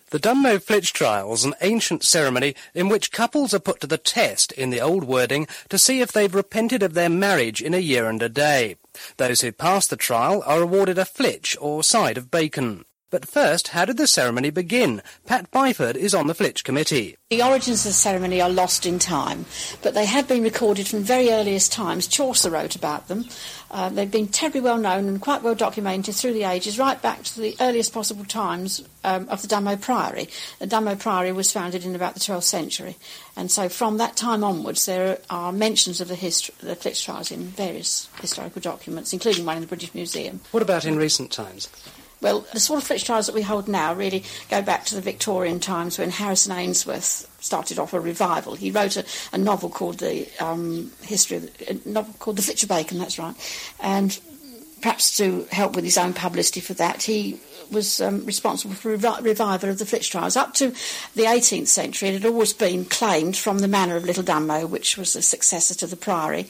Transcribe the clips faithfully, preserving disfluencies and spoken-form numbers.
The Dunmow Flitch trial is an ancient ceremony in which couples are put to the test, in the old wording, to see if they've repented of their marriage in a year and a day. Those who pass the trial are awarded a flitch or side of bacon. But first, how did the ceremony begin? Pat Byford is on the Flitch Committee. The origins of the ceremony are lost in time, but they have been recorded from very earliest times. Chaucer wrote about them. Uh, they've been terribly well known and quite well documented through the ages, right back to the earliest possible times um, of the Dunmow Priory. The Dunmow Priory was founded in about the twelfth century, and so from that time onwards there are mentions of the, hist- the Flitch trials in various historical documents, including one in the British Museum. What about in recent times? Well, the sort of Flitch trials that we hold now really go back to the Victorian times when Harrison Ainsworth started off a revival. He wrote a, a novel called the um, history, of the, a novel called The Flitch of Bacon, that's right. And perhaps to help with his own publicity for that, he was um, responsible for a revi- revival of the Flitch trials. Up to the eighteenth century, it had always been claimed from the Manor of Little Dunmow, which was the successor to the Priory.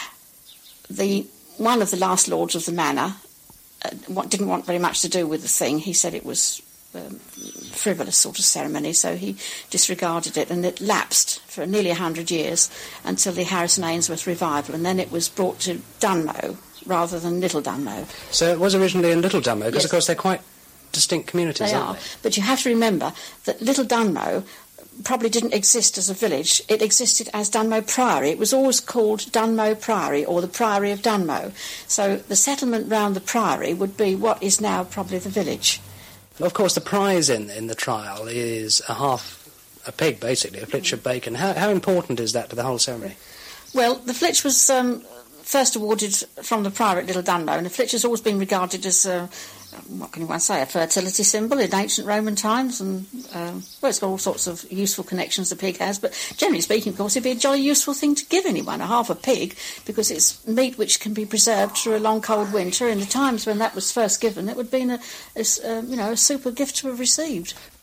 The one of the last lords of the manor What didn't want very much to do with the thing. He said it was um, frivolous sort of ceremony, so he disregarded it, and it lapsed for nearly a hundred years until the Harrison Ainsworth revival, and then it was brought to Dunmow rather than Little Dunmow. So it was originally in Little Dunmow, because yes. Of course they're quite distinct communities, they aren't are. they? But you have to remember that Little Dunmow probably didn't exist as a village. It existed as Dunmow Priory. It was always called Dunmow Priory, or the Priory of Dunmow. So the settlement round the Priory would be what is now probably the village. Of course, the prize in, in the trial is a half, a pig, basically, a flitch of bacon. How, how important is that to the whole ceremony? Well, the flitch was um, first awarded from the Priory at Little Dunmow, and the flitch has always been regarded as a what can one say, a fertility symbol in ancient Roman times, and uh, well, it's got all sorts of useful connections the pig has, but generally speaking, of course, it'd be a jolly useful thing to give anyone, a half a pig, because it's meat which can be preserved through a long cold winter. In the times when that was first given, it would have been a, a, uh, you know, a super gift to have received.